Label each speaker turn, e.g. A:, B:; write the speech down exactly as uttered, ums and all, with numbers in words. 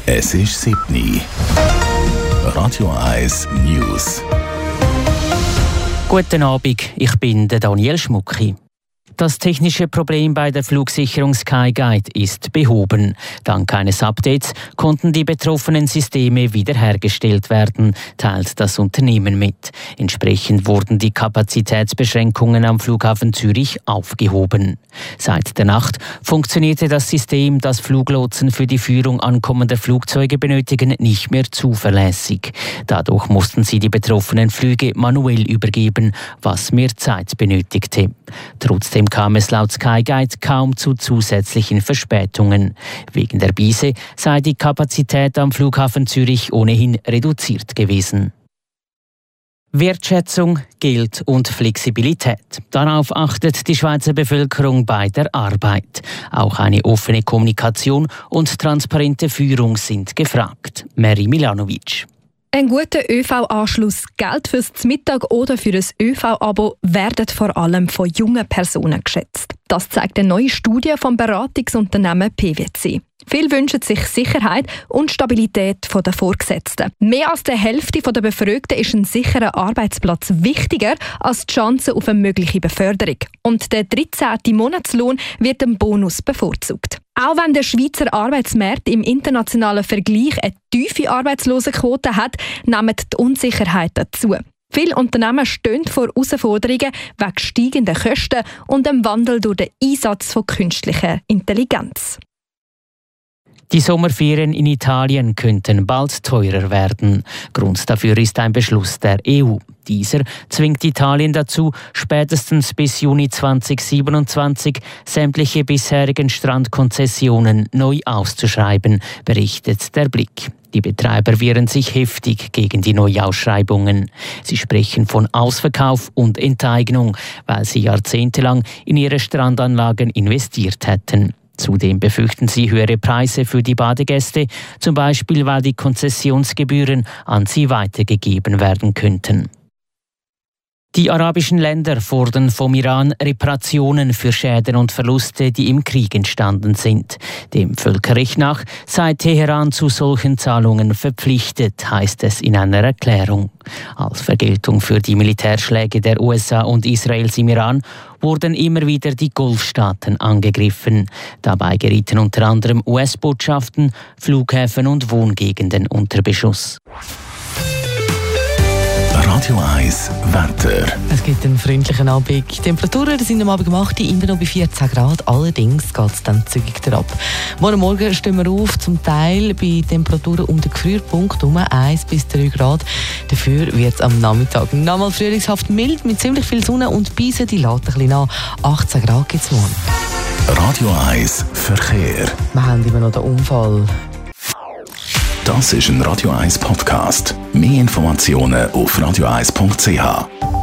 A: Es ist sieben Uhr. Radio eins News.
B: Guten Abend, ich bin der Daniel Schmucki. Das technische Problem bei der Flugsicherung SkyGuide ist behoben. Dank eines Updates konnten die betroffenen Systeme wiederhergestellt werden, teilt das Unternehmen mit. Entsprechend wurden die Kapazitätsbeschränkungen am Flughafen Zürich aufgehoben. Seit der Nacht funktionierte das System, das Fluglotsen für die Führung ankommender Flugzeuge benötigen, nicht mehr zuverlässig. Dadurch mussten sie die betroffenen Flüge manuell übergeben, was mehr Zeit benötigte. Trotzdem kam es laut SkyGuide kaum zu zusätzlichen Verspätungen. Wegen der Biese sei die Kapazität am Flughafen Zürich ohnehin reduziert gewesen. Wertschätzung, Geld und Flexibilität. Darauf achtet die Schweizer Bevölkerung bei der Arbeit. Auch eine offene Kommunikation und transparente Führung sind gefragt. Mary Milanovic.
C: Ein guter ÖV-Anschluss, Geld fürs Mittag oder für ein ÖV-Abo werden vor allem von jungen Personen geschätzt. Das zeigt eine neue Studie vom Beratungsunternehmen P W C. Viele wünschen sich Sicherheit und Stabilität der Vorgesetzten. Mehr als die Hälfte der Befragten ist ein sicherer Arbeitsplatz wichtiger als die Chance auf eine mögliche Beförderung. Und der dreizehnte Monatslohn wird im Bonus bevorzugt. Auch wenn der Schweizer Arbeitsmarkt im internationalen Vergleich eine tiefe Arbeitslosenquote hat, nehmen die Unsicherheiten zu. Viele Unternehmen stehen vor Herausforderungen wegen steigender Kosten und dem Wandel durch den Einsatz von künstlicher Intelligenz.
B: Die Sommerferien in Italien könnten bald teurer werden. Grund dafür ist ein Beschluss der E U. Dieser zwingt Italien dazu, spätestens bis Juni zweitausendsiebenundzwanzig sämtliche bisherigen Strandkonzessionen neu auszuschreiben, berichtet der Blick. Die Betreiber wehren sich heftig gegen die Neuausschreibungen. Sie sprechen von Ausverkauf und Enteignung, weil sie jahrzehntelang in ihre Strandanlagen investiert hätten. Zudem befürchten sie höhere Preise für die Badegäste, zum Beispiel weil die Konzessionsgebühren an sie weitergegeben werden könnten. Die arabischen Länder fordern vom Iran Reparationen für Schäden und Verluste, die im Krieg entstanden sind. Dem Völkerrecht nach sei Teheran zu solchen Zahlungen verpflichtet, heißt es in einer Erklärung. Als Vergeltung für die Militärschläge der U S A und Israels im Iran wurden immer wieder die Golfstaaten angegriffen. Dabei gerieten unter anderem U S-Botschaften, Flughäfen und Wohngegenden unter Beschuss.
A: Radio eins Wetter.
D: Es gibt einen freundlichen Abend. Die Temperaturen sind am Abend gemacht, immer noch bei vierzehn Grad. Allerdings geht es dann zügig ab. Morgen Morgen stehen wir auf, zum Teil bei Temperaturen um den Gefrierpunkt, um eins bis drei Grad. Dafür wird es am Nachmittag nochmal frühlingshaft mild, mit ziemlich viel Sonne und Beise, die lädt ein bisschen an. achtzehn Grad gibt es morgen.
A: Radio eins Verkehr.
D: Wir haben immer noch den Unfall.
A: Das ist ein Radio eins Podcast. Mehr Informationen auf radio eins punkt c h.